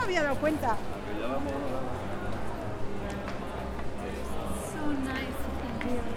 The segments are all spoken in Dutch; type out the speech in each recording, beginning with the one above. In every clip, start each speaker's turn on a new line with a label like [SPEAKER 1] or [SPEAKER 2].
[SPEAKER 1] me había dado cuenta.
[SPEAKER 2] So nice. Thank you.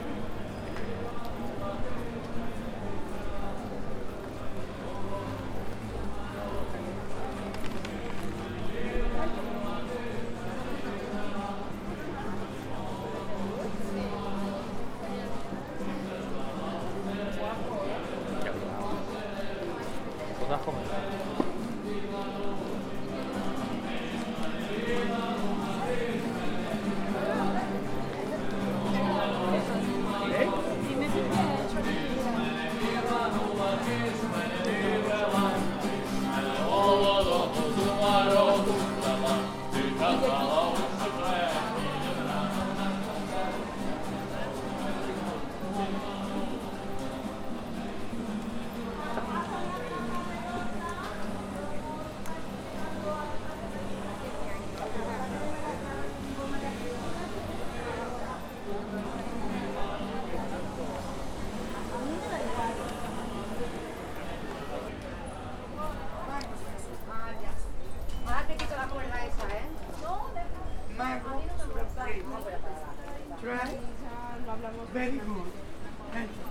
[SPEAKER 1] Try. Very good. Thank you.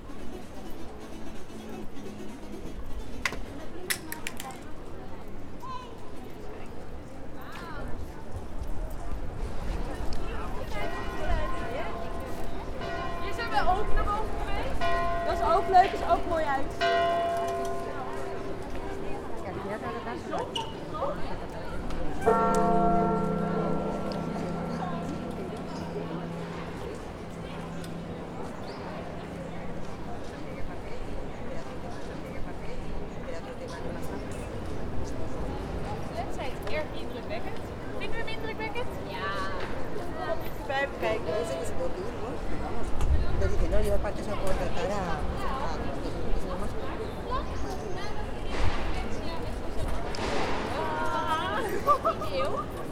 [SPEAKER 2] Hier zijn we ook naar boven geweest.
[SPEAKER 3] Dat is ook leuk, is ook mooi uit.
[SPEAKER 2] Dat zijn erg indrukwekkend. Vinden we hem indrukwekkend? Ja.
[SPEAKER 3] Even kijken.
[SPEAKER 4] Ese que se puede pedir, ¿no? Yo dije, no, yo aparte se puedo tratar a
[SPEAKER 2] Eeuw.